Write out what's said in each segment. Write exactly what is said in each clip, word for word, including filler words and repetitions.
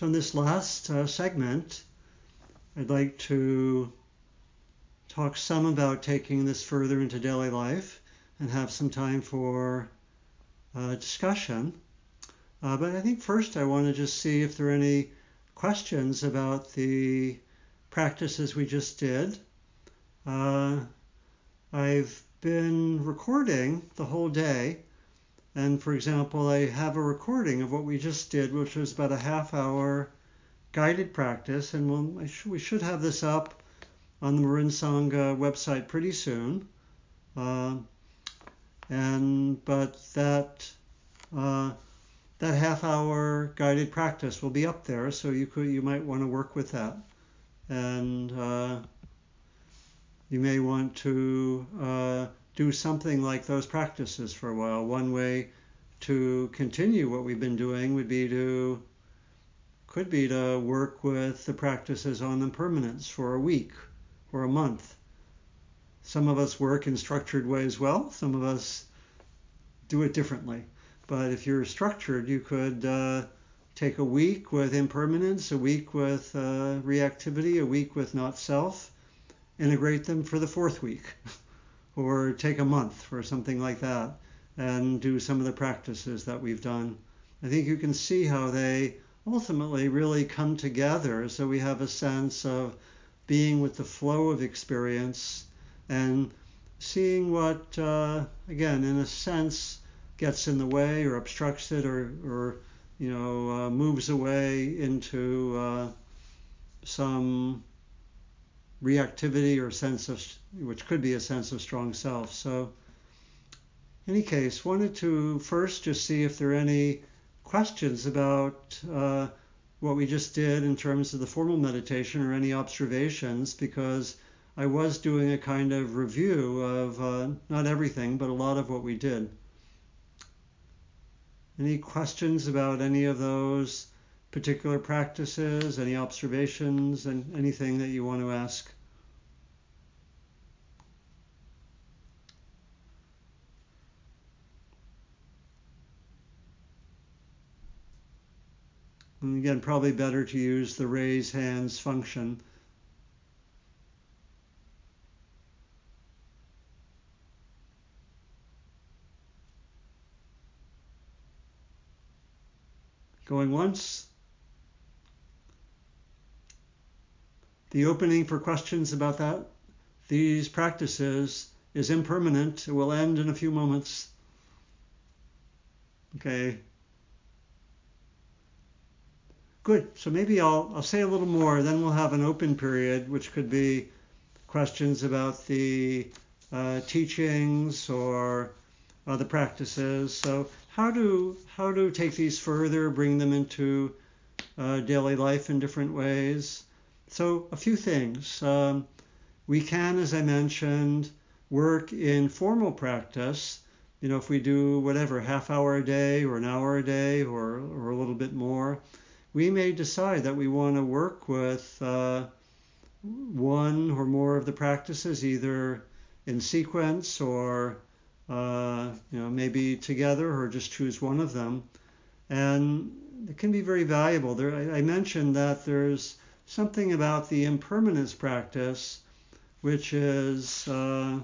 So in this last uh, segment, I'd like to talk some about taking this further into daily life and have some time for uh, discussion. Uh, but I think first I want to just see if there are any questions about the practices we just did. Uh, I've been recording the whole day, and for example, I have a recording of what we just did, which was about a half hour guided practice, and we'll, I sh- we should have this up on the Marin Sangha website pretty soon. Uh, and but that uh, that half hour guided practice will be up there, so you could you might want to work with that, and uh, you may want to uh, do something like those practices for a while. One way to continue what we've been doing would be to could be to work with the practices on impermanence for a week or a month. Some of us work in structured ways well, some of us do it differently. But if you're structured, you could uh, take a week with impermanence, a week with uh, reactivity, a week with not self, integrate them for the fourth week, or take a month or something like that, and do some of the practices that we've done. I think you can see how they ultimately really come together, so we have a sense of being with the flow of experience and seeing what, uh, again, in a sense, gets in the way or obstructs it, or, or you know, uh, moves away into uh, some reactivity or sense of, which could be a sense of strong self. So, in any case, wanted to first just see if there are any questions about uh, what we just did in terms of the formal meditation, or any observations, because I was doing a kind of review of uh, not everything, but a lot of what we did. Any questions about any of those particular practices, any observations, and anything that you want to ask? And again, probably better to use the raise hands function. Going once. The opening for questions about that, these practices, is impermanent. It will end in a few moments. Okay. Good. So maybe I'll I'll say a little more, then we'll have an open period, which could be questions about the uh, teachings or uh, the practices. So how to how to take these further, bring them into uh, daily life in different ways. So a few things. Um, we can, as I mentioned, work in formal practice. You know, if we do whatever, half hour a day or an hour a day, or or a little bit more, we may decide that we want to work with uh, one or more of the practices, either in sequence or uh, you know, maybe together, or just choose one of them. And it can be very valuable. There, I, I mentioned that there's something about the impermanence practice which is uh,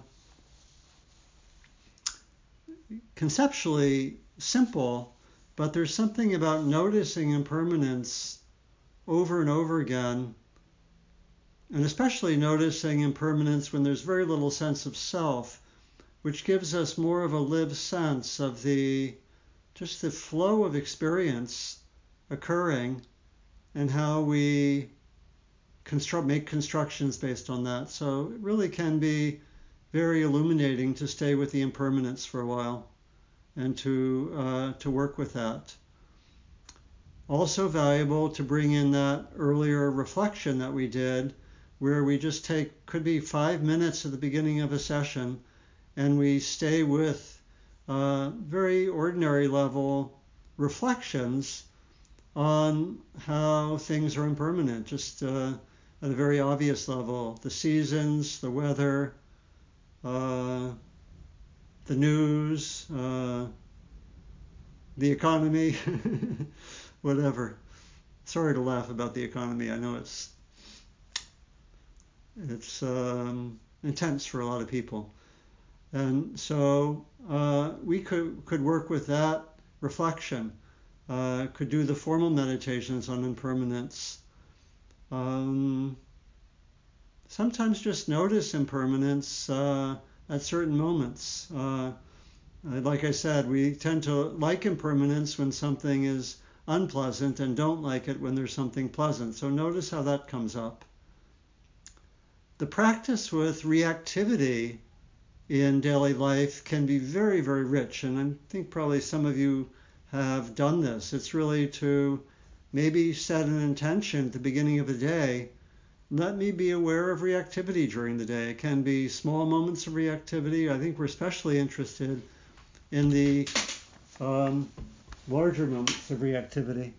conceptually simple, but there's something about noticing impermanence over and over again, and especially noticing impermanence when there's very little sense of self, which gives us more of a lived sense of the just the flow of experience occurring, and how we construct make constructions based on that. So it really can be very illuminating to stay with the impermanence for a while and to uh, to work with that. Also valuable to bring in that earlier reflection that we did, where we just take, could be five minutes at the beginning of a session, and we stay with uh, very ordinary level reflections on how things are impermanent, just uh, at a very obvious level. The seasons, the weather, uh, the news, uh, the economy, whatever. sorry to laugh about the economy. I know it's it's um, intense for a lot of people. And so uh, we could, could work with that reflection, uh, could do the formal meditations on impermanence. Um, sometimes just notice impermanence uh, at certain moments. Uh, like I said, we tend to like impermanence when something is unpleasant and don't like it when there's something pleasant. So notice how that comes up. The practice with reactivity in daily life can be very, very rich. And I think probably some of you have done this. It's really to maybe set an intention at the beginning of a day. Let me be aware of reactivity during the day. It can be small moments of reactivity. I think we're especially interested in the um, larger moments of reactivity.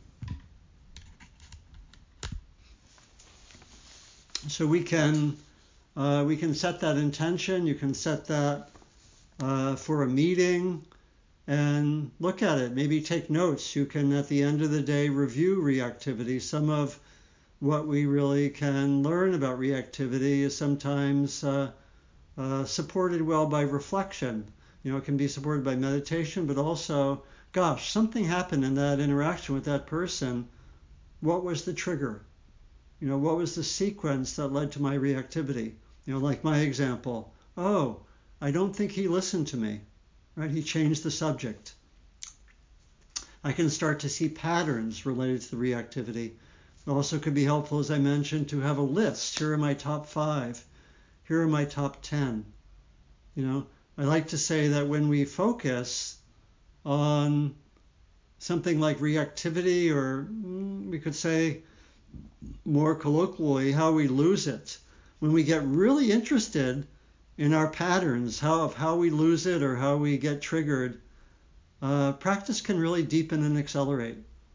So we can uh, we can set that intention. You can set that uh, for a meeting and look at it. Maybe take notes. You can, at the end of the day, review reactivity. Some of what we really can learn about reactivity is sometimes uh, uh, supported well by reflection. You know, it can be supported by meditation, but also, gosh, something happened in that interaction with that person. What was the trigger? You know, what was the sequence that led to my reactivity? You know, like my example. Oh, I don't think he listened to me, right? He changed the subject. I can start to see patterns related to the reactivity. It also could be helpful, as I mentioned, to have a list. Here are my top five. Here are my top ten. You know, I like to say that when we focus on something like reactivity, or we could say more colloquially, how we lose it. When we get really interested in our patterns, how of how we lose it or how we get triggered, uh, practice can really deepen and accelerate.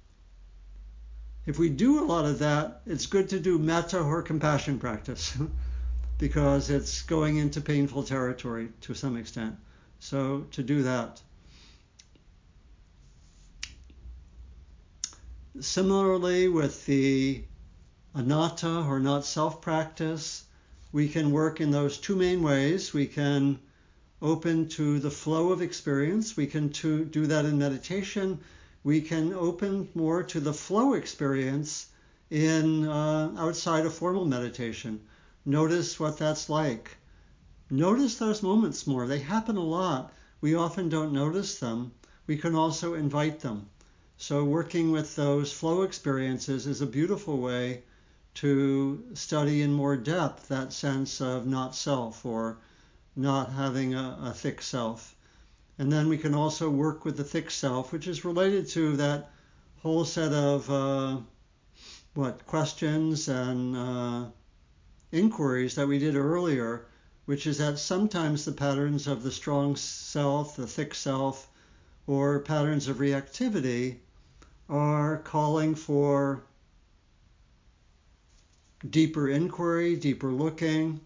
If we do a lot of that, it's good to do metta or compassion practice because it's going into painful territory to some extent. So to do that. Similarly, with the anatta or not self practice, we can work in those two main ways. We can open to the flow of experience. We can to do that in meditation. We can open more to the flow experience in uh, outside of formal meditation. Notice what that's like. Notice those moments more. They happen a lot. We often don't notice them. We can also invite them. So working with those flow experiences is a beautiful way to study in more depth that sense of not self or not having a, a thick self. And then we can also work with the thick self, which is related to that whole set of uh, what questions and uh, inquiries that we did earlier, which is that sometimes the patterns of the strong self, the thick self, or patterns of reactivity are calling for deeper inquiry, deeper looking.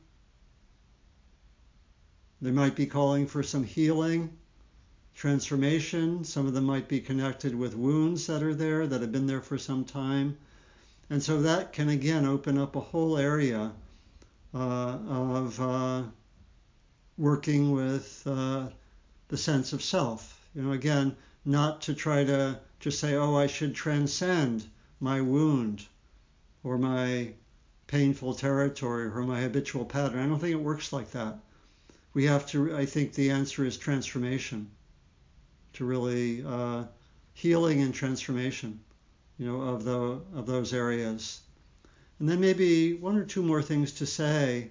They might be calling for some healing, transformation. Some of them might be connected with wounds that are there, that have been there for some time. And so that can, again, open up a whole area uh, of uh, working with uh, the sense of self. You know, again, not to try to just say, oh, I should transcend my wound or my painful territory or my habitual pattern. I don't think it works like that. We have to, I think the answer is transformation, to really uh, healing and transformation, you know, of the of those areas. And then maybe one or two more things to say.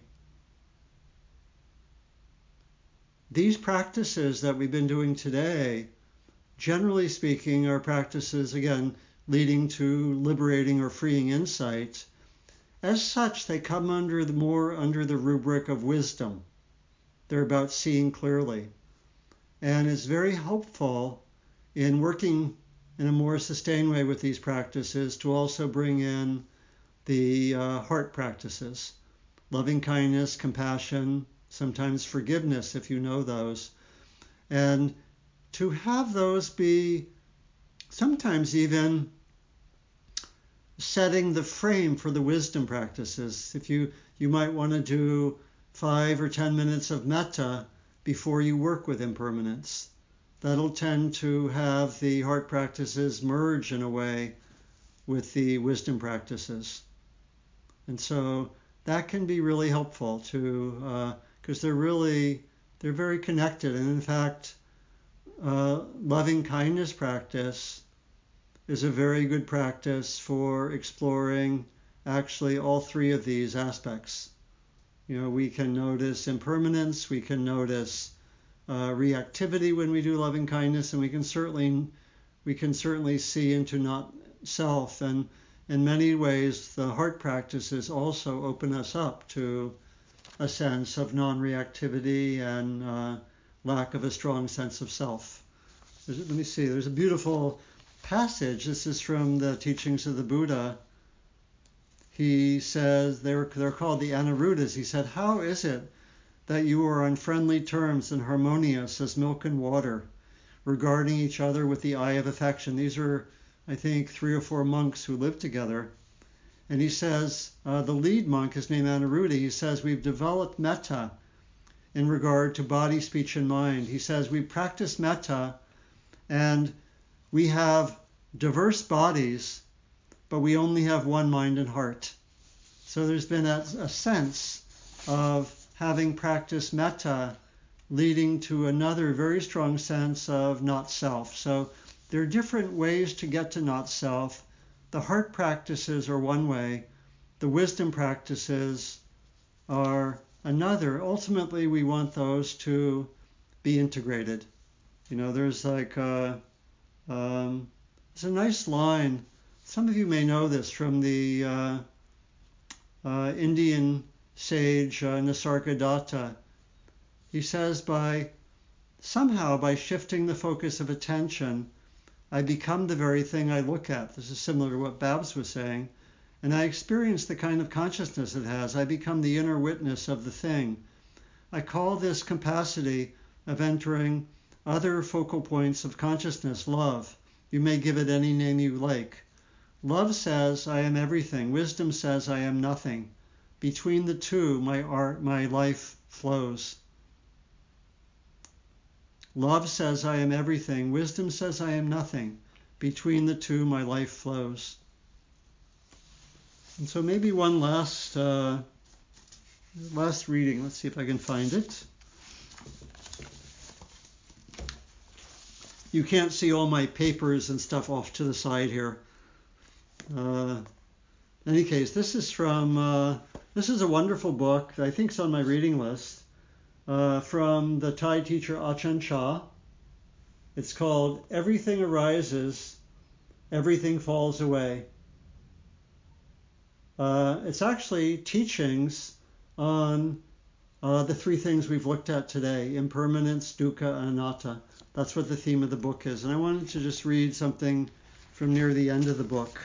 These practices that we've been doing today, generally speaking, are practices, again, leading to liberating or freeing insight. As such, they come under the more under the rubric of wisdom. They're about seeing clearly. And it's very helpful in working in a more sustained way with these practices to also bring in the uh, heart practices, loving kindness, compassion, sometimes forgiveness if you know those. And to have those be sometimes even setting the frame for the wisdom practices. If you, you might want to do five or ten minutes of metta before you work with impermanence. That'll tend to have the heart practices merge in a way with the wisdom practices. And so that can be really helpful to, because uh, they're really, they're very connected. And in fact, uh, loving kindness practice is a very good practice for exploring actually all three of these aspects. You know, we can notice impermanence, we can notice uh, reactivity when we do loving kindness, and we can certainly we can certainly see into not self. And in many ways, the heart practices also open us up to a sense of non-reactivity and uh, lack of a strong sense of self. There's, let me see. There's a beautiful passage. This is from the teachings of the Buddha. He says, they're, they're called the Anuruddhas. He said, how is it that you are on friendly terms and harmonious as milk and water, regarding each other with the eye of affection? These are, I think, three or four monks who live together. And he says, uh, the lead monk is named Anuruddha. He says, we've developed metta in regard to body, speech, and mind. He says, we practice metta and we have diverse bodies, but we only have one mind and heart. So there's been a, a sense of having practiced metta leading to another very strong sense of not self. So there are different ways to get to not self. The heart practices are one way. The wisdom practices are another. Ultimately, we want those to be integrated. You know, there's like a, um, there's a nice line. Some of you may know this from the uh, uh, Indian sage uh, Nisargadatta. He says, by somehow by shifting the focus of attention, I become the very thing I look at. This is similar to what Babs was saying. And I experience the kind of consciousness it has. I become the inner witness of the thing. I call this capacity of entering other focal points of consciousness love. You may give it any name you like. Love says, I am everything. Wisdom says, I am nothing. Between the two, my art, my life flows. Love says, I am everything. Wisdom says, I am nothing. Between the two, my life flows. And so maybe one last, uh, last reading. Let's see if I can find it. You can't see all my papers and stuff off to the side here. Uh, in any case, this is from, uh, this is a wonderful book. I think it's on my reading list. Uh, from the Thai teacher Ajahn Chah. It's called Everything Arises, Everything Falls Away. Uh, it's actually teachings on uh, the three things we've looked at today, impermanence, dukkha, and anatta. That's what the theme of the book is. And I wanted to just read something from near the end of the book.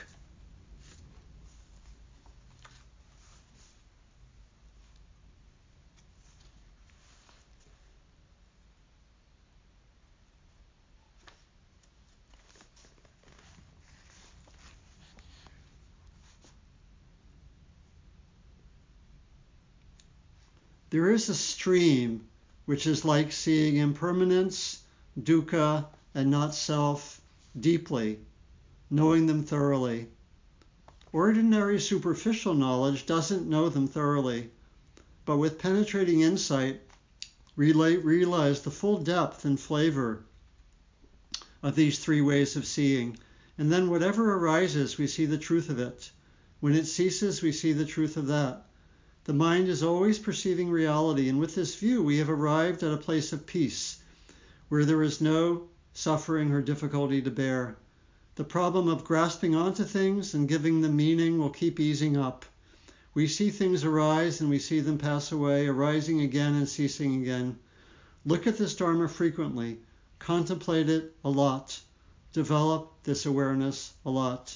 There is a stream which is like seeing impermanence, dukkha, and not self deeply, knowing them thoroughly. Ordinary superficial knowledge doesn't know them thoroughly, but with penetrating insight, realize the full depth and flavor of these three ways of seeing. And then whatever arises, we see the truth of it. When it ceases, we see the truth of that. The mind is always perceiving reality, and with this view, we have arrived at a place of peace, where there is no suffering or difficulty to bear. The problem of grasping onto things and giving them meaning will keep easing up. We see things arise and we see them pass away, arising again and ceasing again. Look at this Dharma frequently. Contemplate it a lot. Develop this awareness a lot.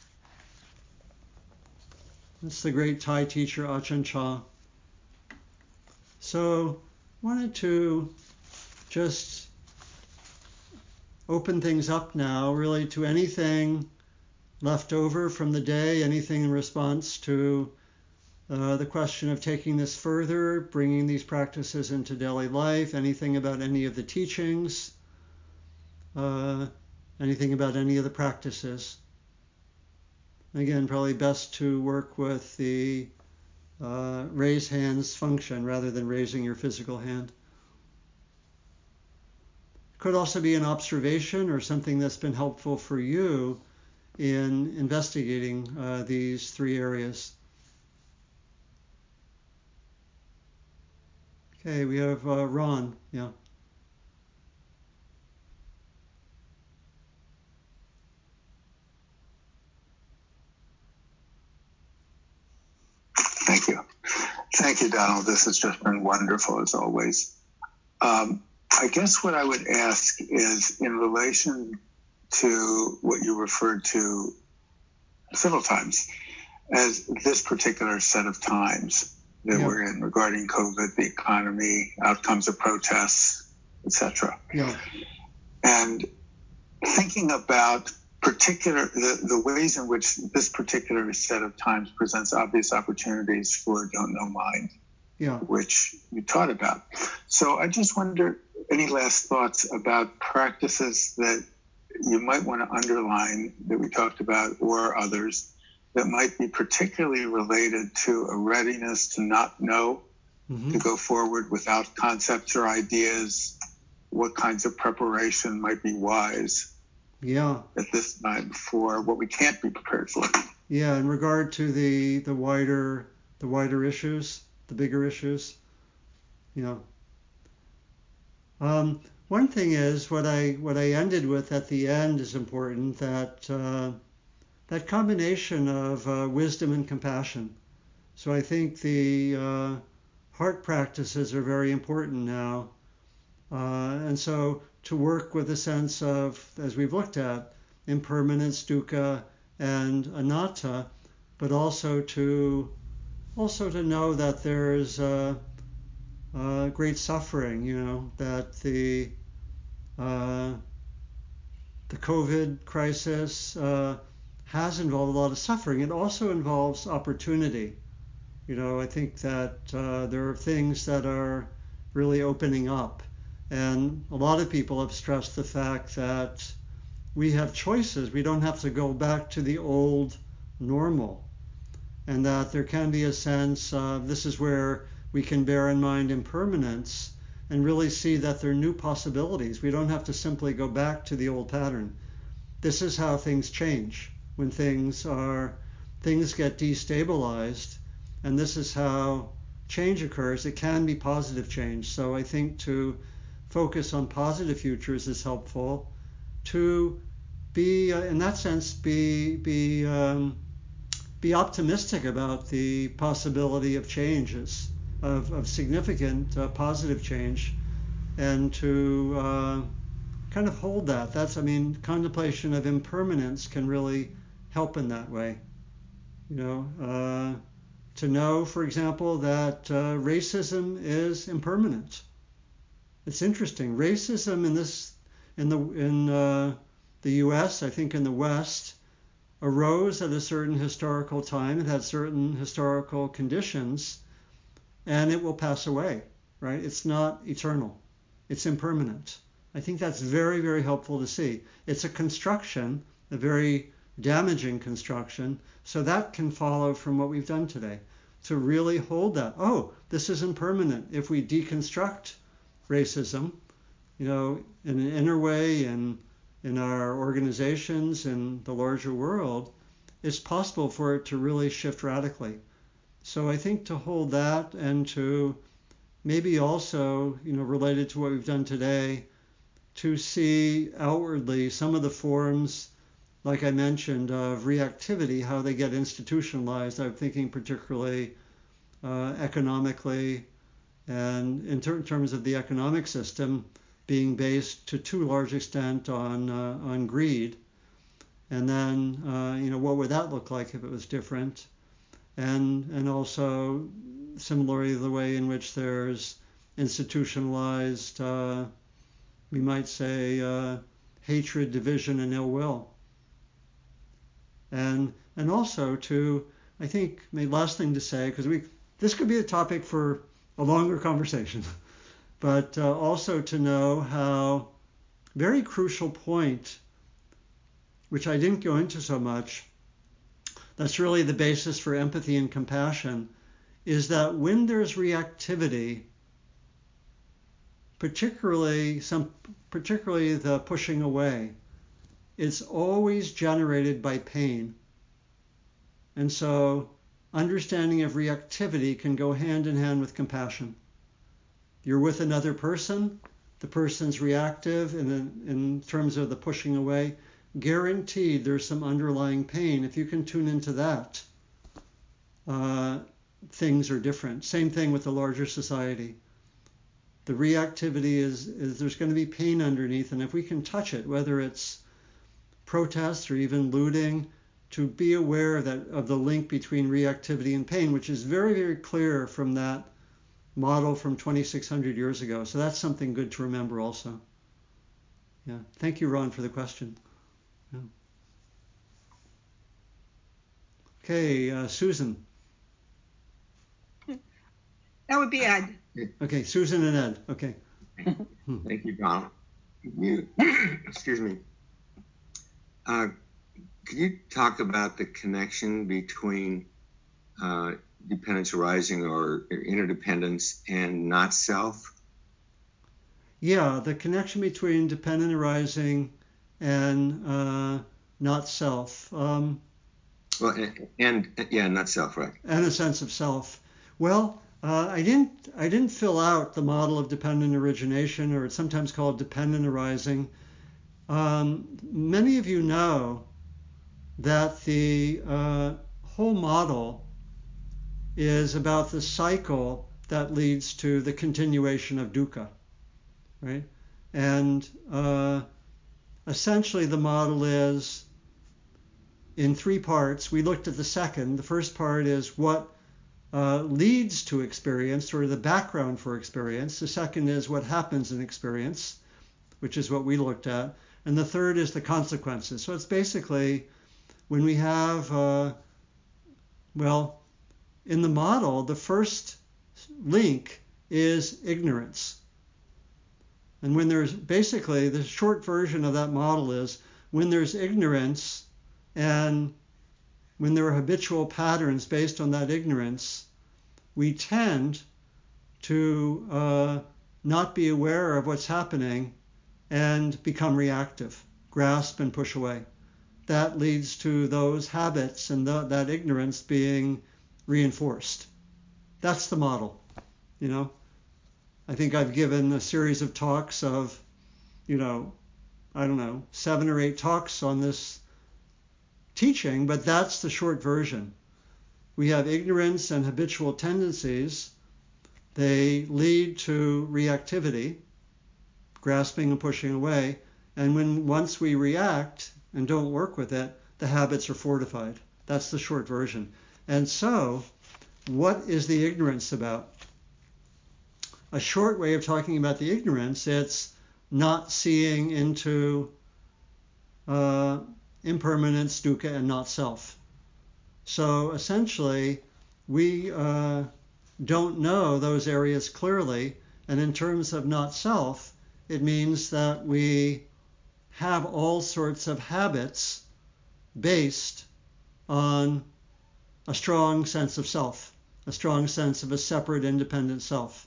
That's the great Thai teacher Ajahn Chah. So, wanted to just open things up now, really, to anything left over from the day, anything in response to uh, the question of taking this further, bringing these practices into daily life, anything about any of the teachings, uh, anything about any of the practices. Again, probably best to work with the uh, raise hands function rather than raising your physical hand. Could also be an observation or something that's been helpful for you in investigating uh, these three areas. Okay, we have uh, Ron. Yeah. Thank you. Thank you, Donald. This has just been wonderful as always. Um, I guess what I would ask is in relation to what you referred to several times as this particular set of times that Yeah. we're in regarding COVID, the economy, outcomes of protests, et cetera. Yeah. And thinking about particular the, the ways in which this particular set of times presents obvious opportunities for don't know mind, Yeah. which you taught about. So I just wonder, any last thoughts about practices that you might want to underline that we talked about, or others that might be particularly related to a readiness to not know, Mm-hmm. to go forward without concepts or ideas? What kinds of preparation might be wise Yeah. at this time for what we can't be prepared for? Yeah. In regard to the the wider the wider issues, the bigger issues. Yeah. Um, one thing is what I what I ended with at the end is important. That uh, that combination of uh, wisdom and compassion. So I think the uh, heart practices are very important now. Uh, and so to work with a sense of, as we've looked at, impermanence, dukkha, and anatta, but also to also to know that there's uh, uh, great suffering. You know that the uh, the COVID crisis uh, has involved a lot of suffering. It also involves opportunity. You know, I think that uh, there are things that are really opening up. And a lot of people have stressed the fact that we have choices. We don't have to go back to the old normal. And that there can be a sense of this is where we can bear in mind impermanence and really see that there are new possibilities. We don't have to simply go back to the old pattern. This is how things change when things are things get destabilized, and this is how change occurs. It can be positive change. So I think to focus on positive futures is helpful. To be, uh, in that sense, be be um, be optimistic about the possibility of changes, of of significant uh, positive change, and to uh, kind of hold that. That's, I mean, contemplation of impermanence can really help in that way. You know, uh, to know, for example, that uh, racism is impermanent. It's interesting. Racism in this, in the in uh, the U S, I think in the West, arose at a certain historical time. It had certain historical conditions, and it will pass away. Right? It's not eternal. It's impermanent. I think that's very, very helpful to see. It's a construction, a very damaging construction, so that can follow from what we've done today. To really hold that, oh, this is impermanent. If we deconstruct racism, you know, in an inner way and in our organizations and the larger world, it's possible for it to really shift radically. So I think to hold that and to maybe also, you know, related to what we've done today, to see outwardly some of the forms, like I mentioned, of reactivity, how they get institutionalized. I'm thinking particularly uh, economically, and in ter- terms of the economic system being based to too large extent on uh, on greed. And then, uh, you know, what would that look like if it was different? And and also similarly the way in which there's institutionalized, uh, we might say, uh, hatred, division, and ill will. and and also to, I think, my last thing to say, because we this could be a topic for a longer conversation, but uh, also to know how very crucial point, which I didn't go into so much, that's really the basis for empathy and compassion, is that when there's reactivity, particularly some, particularly the pushing away, it's always generated by pain. And so understanding of reactivity can go hand in hand with compassion. You're with another person, the person's reactive in, in terms of the pushing away, guaranteed there's some underlying pain. If you can tune into that, uh, things are different. Same thing with the larger society. The reactivity is, is there's going to be pain underneath, and if we can touch it, whether it's protests or even looting, to be aware of that, of the link between reactivity and pain, which is very, very clear from that model from twenty-six hundred years ago. So that's something good to remember also. Yeah. Thank you, Ron, for the question. Yeah. Okay, uh, Susan. That would be Ed. Okay, Susan and Ed. Okay. Thank you, Donald. You, excuse me. Uh, could you talk about the connection between uh, dependence arising or interdependence and not self? Yeah, the connection between dependent arising and uh, not self. Um, well, and, and yeah, not self, right? And a sense of self. Well, uh, I didn't I didn't fill out the model of dependent origination, or it's sometimes called dependent arising. Um, many of you know that the uh, whole model is about the cycle that leads to the continuation of dukkha, right? And uh, essentially the model is in three parts. We looked at the second. The first part is what uh, leads to experience, or the background for experience. The second is what happens in experience, which is what we looked at. And the third is the consequences. So it's basically when we have, uh, well, in the model, the first link is ignorance. And when there's basically the short version of that model is when there's ignorance and when there are habitual patterns based on that ignorance, we tend to uh, not be aware of what's happening and become reactive, grasp and push away. That leads to those habits and the, that ignorance being reinforced. That's the model, you know. I think I've given a series of talks of, you know, I don't know, seven or eight talks on this teaching, but that's the short version. We have ignorance and habitual tendencies. They lead to reactivity, grasping and pushing away. And when once we react and don't work with it, the habits are fortified. That's the short version. And so, what is the ignorance about? A short way of talking about the ignorance, it's not seeing into uh, impermanence, dukkha, and not self. So essentially, we uh, don't know those areas clearly, and in terms of not self, it means that we have all sorts of habits based on a strong sense of self, a strong sense of a separate, independent self.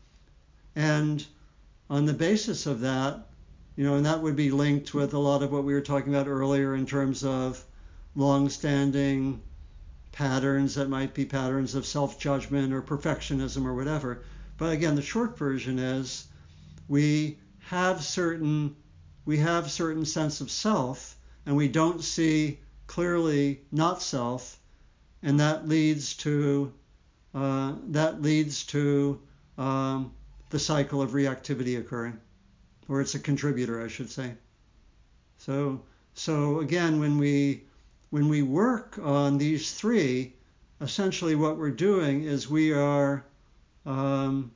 And on the basis of that, you know, and that would be linked with a lot of what we were talking about earlier in terms of long-standing patterns that might be patterns of self-judgment or perfectionism or whatever. But again, the short version is we have certain we have certain sense of self, and we don't see clearly not self, and that leads to uh, that leads to um, the cycle of reactivity occurring, or it's a contributor, I should say. So, so again, when we when we work on these three, essentially what we're doing is we are um,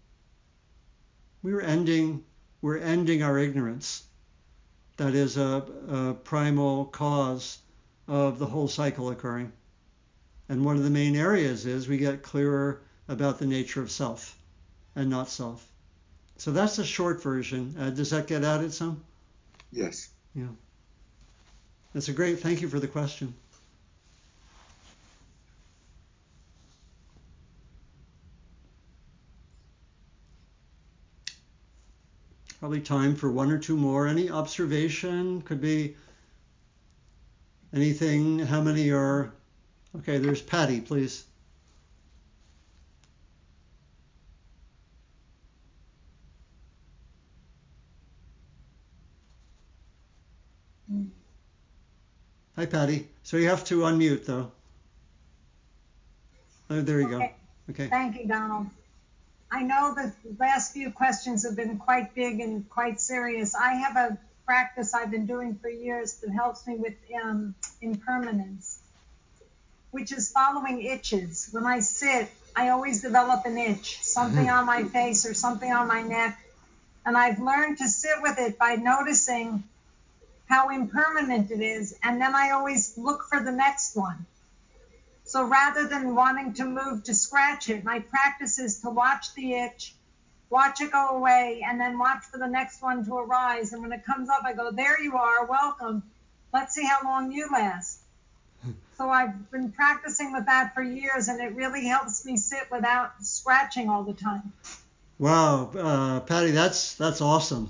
we're ending we're ending our ignorance. That is a, a primal cause of the whole cycle occurring. And one of the main areas is we get clearer about the nature of self and not self. So that's the short version. Uh, does that get at it some? Yes. Yeah. That's a great, thank you for the question. Probably time for one or two more. Any observation? Could be anything. How many are? Okay, there's Patty, please. Hi, Patty. So you have to unmute, though. Oh, there you Okay. go. Okay. Thank you, Donald. I know the last few questions have been quite big and quite serious. I have a practice I've been doing for years that helps me with um, impermanence, which is following itches. When I sit, I always develop an itch, something on my face or something on my neck. And I've learned to sit with it by noticing how impermanent it is. And then I always look for the next one. So rather than wanting to move to scratch it, my practice is to watch the itch, watch it go away, and then watch for the next one to arise. And when it comes up, I go, there you are, welcome. Let's see how long you last. So I've been practicing with that for years, and it really helps me sit without scratching all the time. Wow, uh, Patty, that's that's awesome.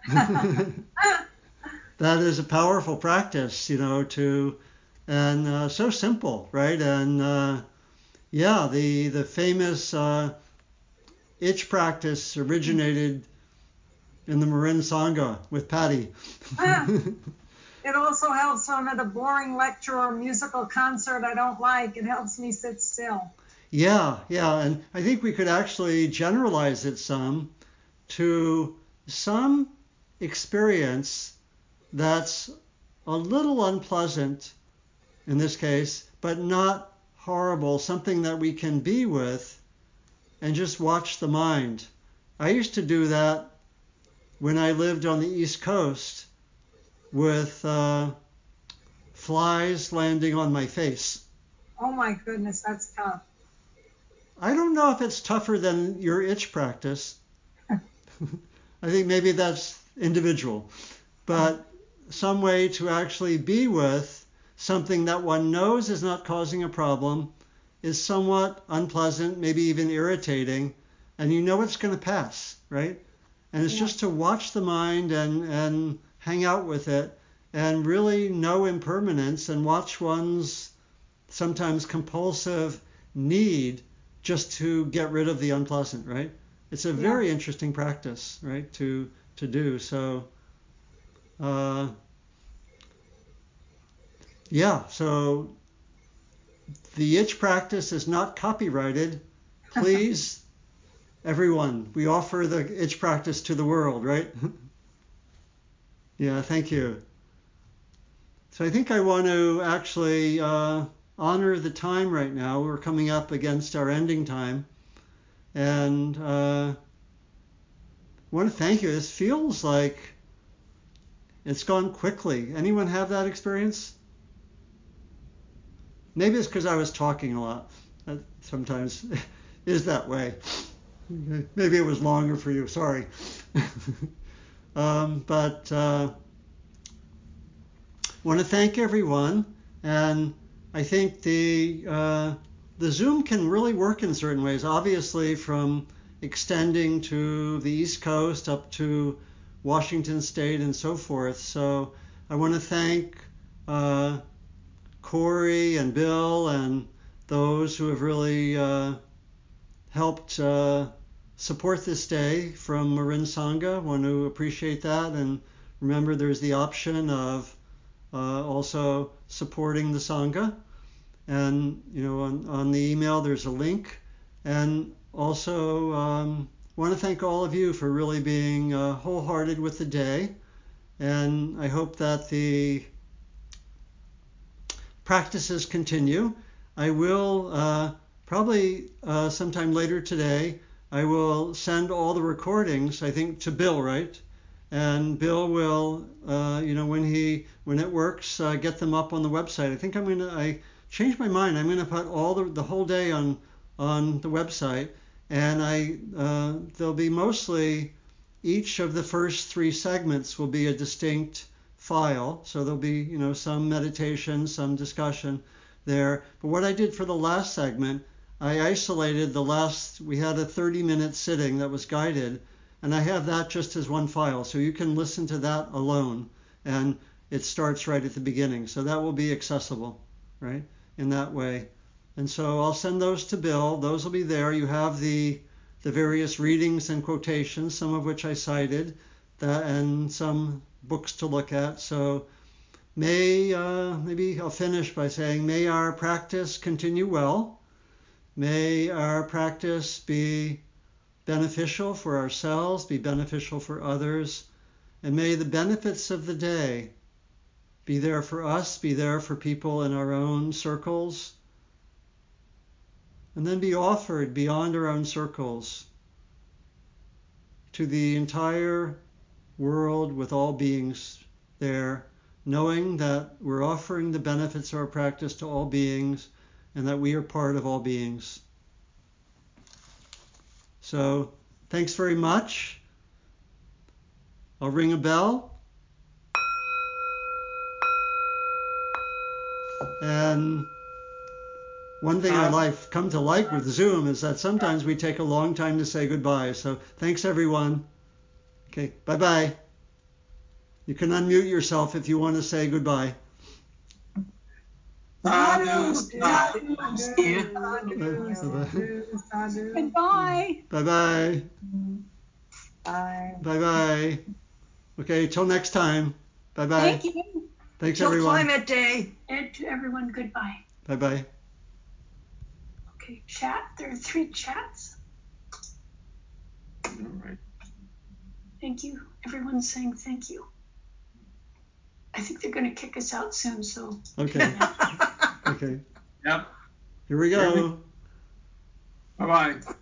That is a powerful practice, you know, to and uh, so simple, right? And uh, yeah, the the famous uh, itch practice originated in the Marin Sangha with Patty. It also helps when I'm at a boring lecture or musical concert I don't like. It helps me sit still. Yeah, yeah, and I think we could actually generalize it some to some experience that's a little unpleasant in this case, but not horrible, something that we can be with and just watch the mind. I used to do that when I lived on the East Coast with uh, flies landing on my face. Oh my goodness, that's tough. I don't know if it's tougher than your itch practice. I think maybe that's individual, but some way to actually be with something that one knows is not causing a problem is somewhat unpleasant, maybe even irritating, and you know it's going to pass, right? And it's Yeah. just to watch the mind and, and hang out with it and really know impermanence and watch one's sometimes compulsive need just to get rid of the unpleasant, right? It's a very Yeah. interesting practice, right, to to do. So, uh, yeah, so the itch practice is not copyrighted. Please, everyone, we offer the itch practice to the world, right? Yeah, thank you. So I think I want to actually uh, honor the time right now. We're coming up against our ending time. And uh, I want to thank you. This feels like it's gone quickly. Anyone have that experience? Maybe it's because I was talking a lot. That sometimes is that way. Maybe it was longer for you. Sorry. um, but uh, want to thank everyone. And I think the uh, the Zoom can really work in certain ways. Obviously, from extending to the East Coast up to Washington State and so forth. So I want to thank uh, Corey and Bill and those who have really uh, helped uh, support this day from Marin Sangha. I want to appreciate that. And remember, there's the option of uh, also supporting the Sangha. And, you know, on, on the email, there's a link. And also um, want to thank all of you for really being uh, wholehearted with the day. And I hope that the practices continue. I will uh, probably uh, sometime later today, I will send all the recordings, I think, to Bill, right? and Bill will, uh, you know, when he when it works, uh, get them up on the website. I think I'm gonna. I changed my mind. I'm gonna put all the the whole day on on the website, and I uh, there'll be mostly each of the first three segments will be a distinct file. So there'll be, you know, some meditation, some discussion there. But what I did for the last segment, I isolated the last. We had a thirty minute sitting that was guided. And I have that just as one file, so you can listen to that alone, and it starts right at the beginning. So that will be accessible, right, in that way. And so I'll send those to Bill. Those will be there. You have the the various readings and quotations, some of which I cited, that, and some books to look at. So may uh, maybe I'll finish by saying, may our practice continue well. May our practice be beneficial for ourselves, be beneficial for others, and may the benefits of the day be there for us, be there for people in our own circles, and then be offered beyond our own circles to the entire world with all beings there, knowing that we're offering the benefits of our practice to all beings and that we are part of all beings. So thanks very much. I'll ring a bell. And one thing I like, come to like with Zoom is that sometimes we take a long time to say goodbye. So thanks, everyone. Okay, bye-bye. You can unmute yourself if you want to say goodbye. Sadhu, Sadhu, sadhu, sadhu, sadhu. Goodbye. Bye-bye. Bye. Bye-bye. Okay, till next time. Bye-bye. Thank you. Thanks, Till everyone. Climate Day. And to everyone, goodbye. Bye-bye. Okay, chat. There are three chats. All right. Thank you. Everyone's saying thank you. I think they're going to kick us out soon, so. Okay. Okay. Yep. Here we go. Bye-bye.